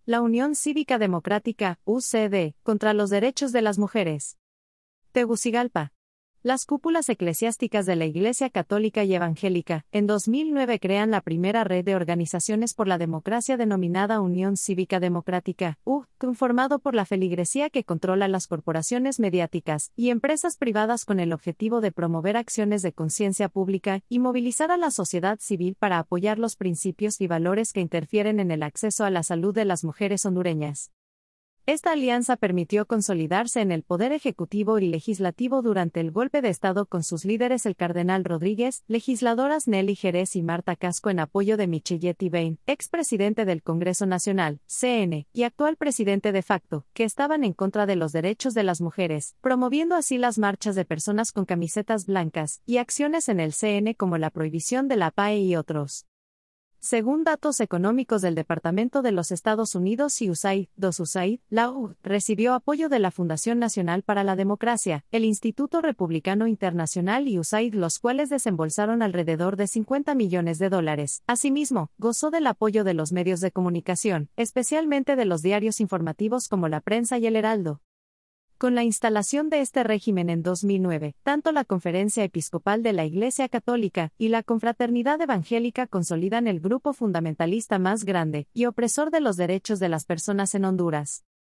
La Unión Cívica Democrática, UCD, contra los derechos de las mujeres. Tegucigalpa. Las cúpulas eclesiásticas de la Iglesia Católica y Evangélica, en 2009 crean la primera red de organizaciones por la democracia denominada Unión Cívica Democrática, conformado por la feligresía que controla las corporaciones mediáticas y empresas privadas con el objetivo de promover acciones de conciencia pública y movilizar a la sociedad civil para apoyar los principios y valores que interfieren en el acceso a la salud de las mujeres hondureñas. Esta alianza permitió consolidarse en el poder ejecutivo y legislativo durante el golpe de Estado con sus líderes el cardenal Rodríguez, legisladoras Nelly Jerez y Marta Casco en apoyo de Michelle Bain, expresidente del Congreso Nacional, CN, y actual presidente de facto, que estaban en contra de los derechos de las mujeres, promoviendo así las marchas de personas con camisetas blancas, y acciones en el CN como la prohibición de la PAE y otros. Según datos económicos del Departamento de los Estados Unidos y USAID, la recibió apoyo de la Fundación Nacional para la Democracia, el Instituto Republicano Internacional y USAID, los cuales desembolsaron alrededor de $50 millones. Asimismo, gozó del apoyo de los medios de comunicación, especialmente de los diarios informativos como La Prensa y El Heraldo. Con la instalación de este régimen en 2009, tanto la Conferencia Episcopal de la Iglesia Católica y la Confraternidad Evangélica consolidan el grupo fundamentalista más grande y opresor de los derechos de las personas en Honduras.